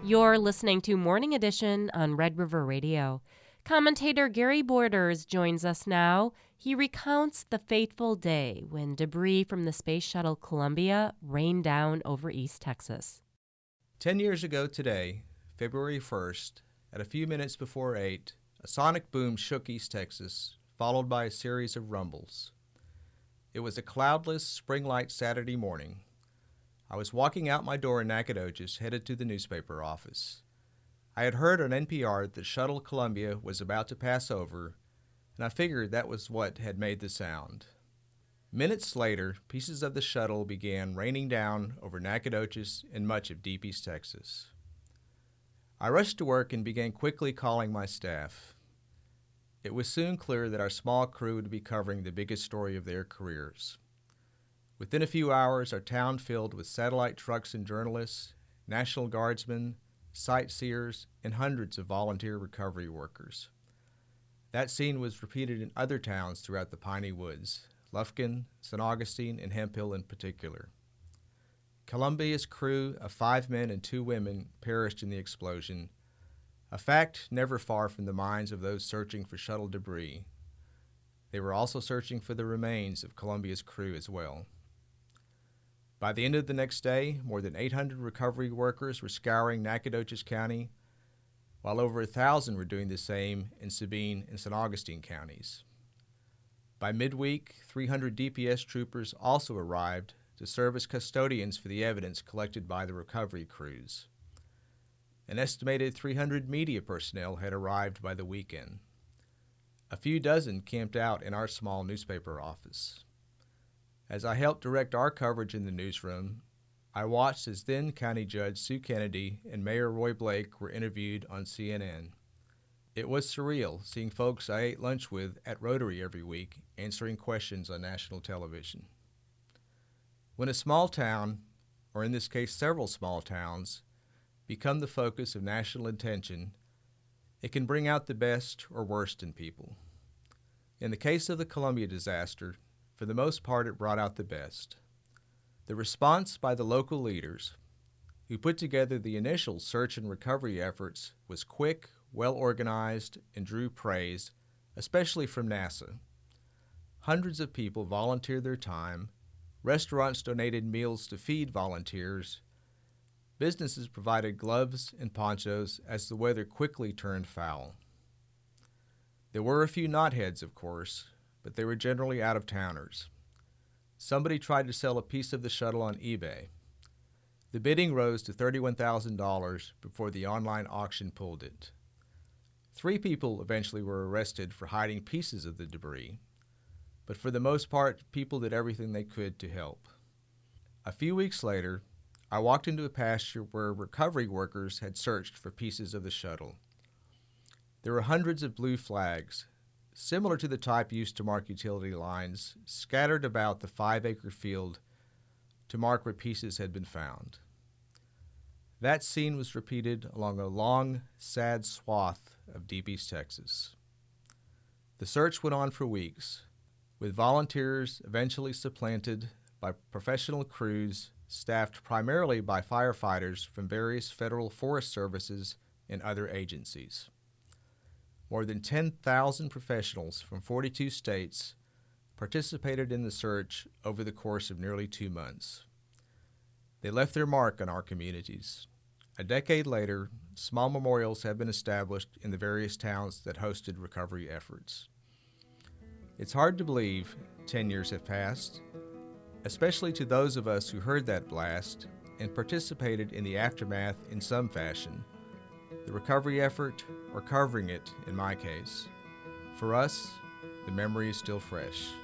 You're listening to Morning Edition on Red River Radio. Commentator Gary Borders joins us now. He recounts the fateful day when debris from the Space Shuttle Columbia rained down over East Texas. 10 years ago today, February 1st, at a few minutes before 8, a sonic boom shook East Texas, followed by a series of rumbles. It was a cloudless, spring-light Saturday morning. I was walking out my door in Nacogdoches, headed to the newspaper office. I had heard on NPR that the shuttle Columbia was about to pass over, and I figured that was what had made the sound. Minutes later, pieces of the shuttle began raining down over Nacogdoches and much of deep East Texas. I rushed to work and began quickly calling my staff. It was soon clear that our small crew would be covering the biggest story of their careers. Within a few hours, our town filled with satellite trucks and journalists, National Guardsmen, sightseers, and hundreds of volunteer recovery workers. That scene was repeated in other towns throughout the Piney Woods, Lufkin, St. Augustine, and Hemphill in particular. Columbia's crew of 5 men and 2 women perished in the explosion, a fact never far from the minds of those searching for shuttle debris. They were also searching for the remains of Columbia's crew as well. By the end of the next day, more than 800 recovery workers were scouring Nacogdoches County, while over 1,000 were doing the same in Sabine and St. Augustine counties. By midweek, 300 DPS troopers also arrived to serve as custodians for the evidence collected by the recovery crews. An estimated 300 media personnel had arrived by the weekend. A few dozen camped out in our small newspaper office. As I helped direct our coverage in the newsroom, I watched as then County Judge Sue Kennedy and Mayor Roy Blake were interviewed on CNN. It was surreal seeing folks I ate lunch with at Rotary every week answering questions on national television. When a small town, or in this case several small towns, become the focus of national attention, it can bring out the best or worst in people. In the case of the Columbia disaster, for the most part it brought out the best. The response by the local leaders, who put together the initial search and recovery efforts, was quick, well-organized, and drew praise, especially from NASA. Hundreds of people volunteered their time, restaurants donated meals to feed volunteers, businesses provided gloves and ponchos as the weather quickly turned foul. There were a few knotheads, of course, but they were generally out-of-towners. Somebody tried to sell a piece of the shuttle on eBay. The bidding rose to $31,000 before the online auction pulled it. 3 people eventually were arrested for hiding pieces of the debris, but for the most part, people did everything they could to help. A few weeks later, I walked into a pasture where recovery workers had searched for pieces of the shuttle. There were hundreds of blue flags, similar to the type used to mark utility lines, scattered about the 5-acre field to mark where pieces had been found. That scene was repeated along a long, sad swath of deep East Texas. The search went on for weeks, with volunteers eventually supplanted by professional crews staffed primarily by firefighters from various federal forest services and other agencies. More than 10,000 professionals from 42 states participated in the search over the course of nearly 2 months. They left their mark on our communities. A decade later, small memorials have been established in the various towns that hosted recovery efforts. It's hard to believe 10 years have passed, especially to those of us who heard that blast and participated in the aftermath in some fashion. The recovery effort, or covering it in my case. For us, the memory is still fresh.